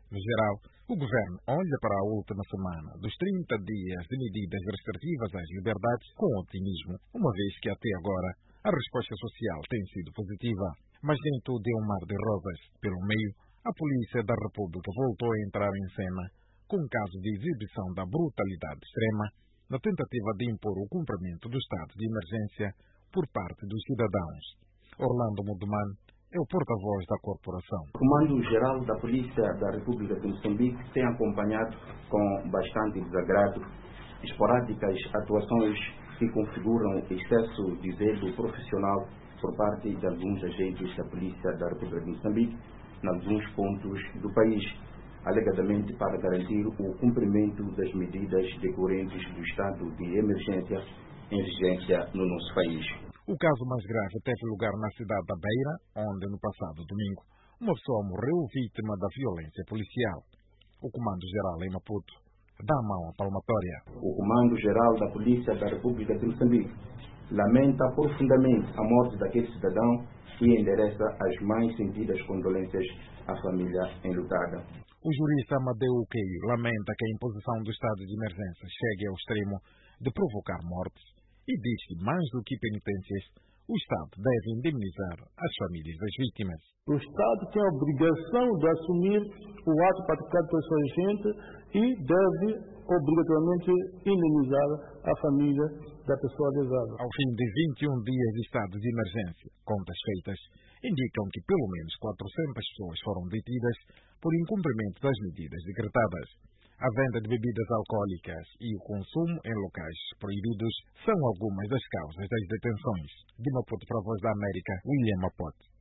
No geral, o governo olha para a última semana dos 30 dias de medidas restritivas às liberdades com otimismo, uma vez que até agora a resposta social tem sido positiva. Mas nem tudo é um mar de rosas. Pelo meio, a Polícia da República voltou a entrar em cena com um caso de exibição da brutalidade extrema na tentativa de impor o cumprimento do estado de emergência por parte dos cidadãos. Orlando Muduman é o porta-voz da corporação. O Comando-Geral da Polícia da República de Moçambique tem acompanhado com bastante desagrado esporádicas atuações que configuram excesso de zelo profissional por parte de alguns agentes da Polícia da República de Moçambique em alguns pontos do país, alegadamente para garantir o cumprimento das medidas decorrentes do estado de emergência em vigência no nosso país. O caso mais grave teve lugar na cidade da Beira, onde no passado domingo uma pessoa morreu vítima da violência policial. O Comando-Geral em Maputo dá a mão à palmatória. O Comando-Geral da Polícia da República de Moçambique lamenta profundamente a morte daquele cidadão e endereça as mais sentidas condolências à família enlutada. O jurista Amadeu Uqueio lamenta que a imposição do estado de emergência chegue ao extremo de provocar mortes e diz que, mais do que penitências, o Estado deve indemnizar as famílias das vítimas. O Estado tem a obrigação de assumir o ato praticado pela sua gente e deve obrigatoriamente indemnizar a família da pessoa lesada. Ao fim de 21 dias de estado de emergência, contas feitas indicam que pelo menos 400 pessoas foram detidas por incumprimento das medidas decretadas. A venda de bebidas alcoólicas e o consumo em locais proibidos são algumas das causas das detenções. De Maputo para a Voz da América, William Mapote.